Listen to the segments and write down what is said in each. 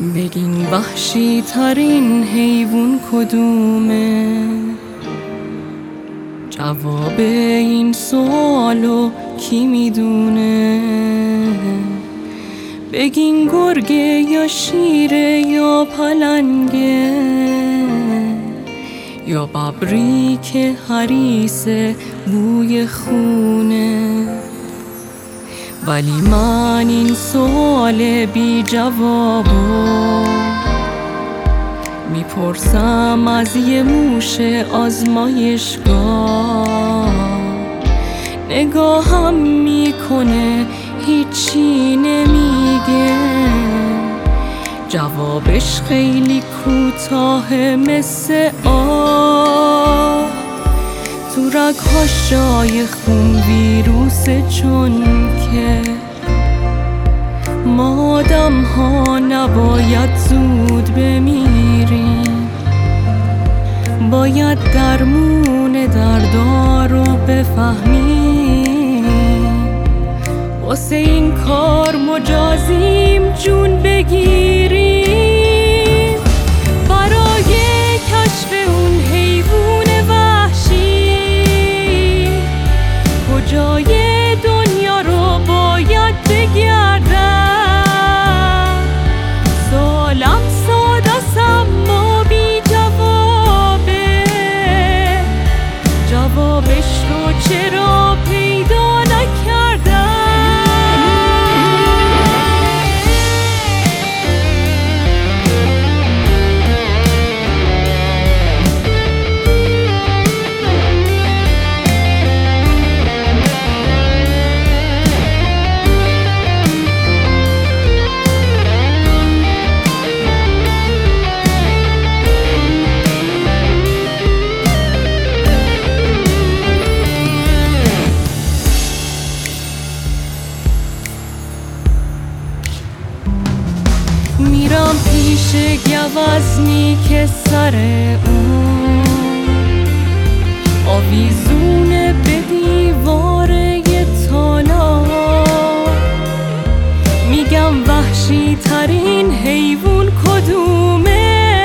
بگین وحشی ترین حیوان کدومه؟ جواب این سوالو کی میدونه؟ بگین گرگه یا شیره یا پلنگه یا ببری که حریصه بوی خونه. ولی من این سوال بی جوابو میپرسم از یه موش آزمایشگاه. نگاهم میکنه هیچی نمیگه، جوابش خیلی کوتاه مثل آه. تو رگ‌هاش جای خون ویروسه، چون که ما آدم‌ها نباید زود بمیریم، باید درمون دردها رو بفهمیم. واسه این کار مجازیم جون بگیریم، برای کشف اون حیوان وحشی. کجای دنیا رو باید بگردم؟ سوالم ساده است اما بی جوابه، جوابش رو چرا پیدا نکردم؟ میرم پیش گوزنی که سر اون آویزونه به دیواره تالار. میگم وحشی ترین حیوان کدومه؟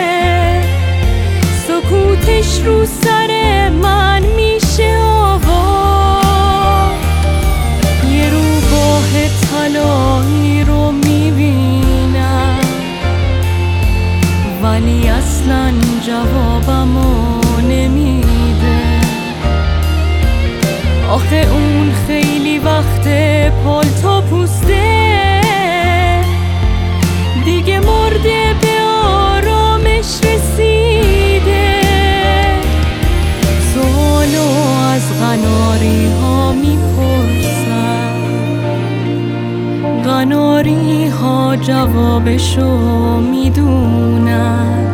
سکوتش رو سر من میشه آوا. یه روباه طلایی رو میبینم ولی اصلا جوابمو نمیده. آخه اون خیلی وقت پالتو پوسته، دیگه مرده به آرامش رسیده. سوالو از قناری ها میپرسم، قناری ها جوابشو میدونن،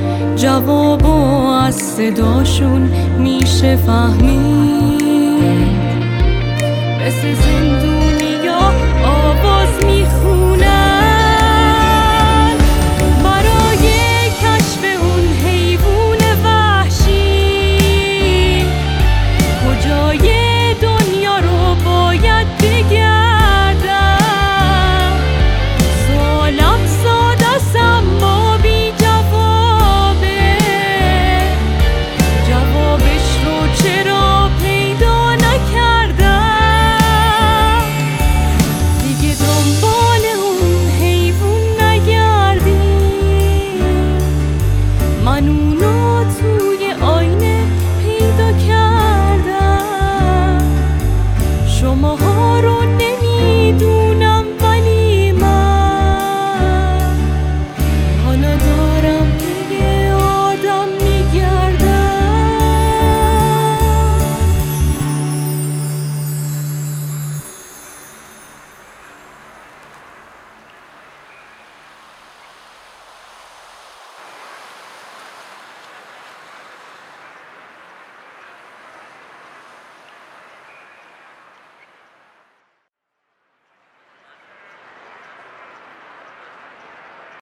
جوابو از صداشون میشه فهمید.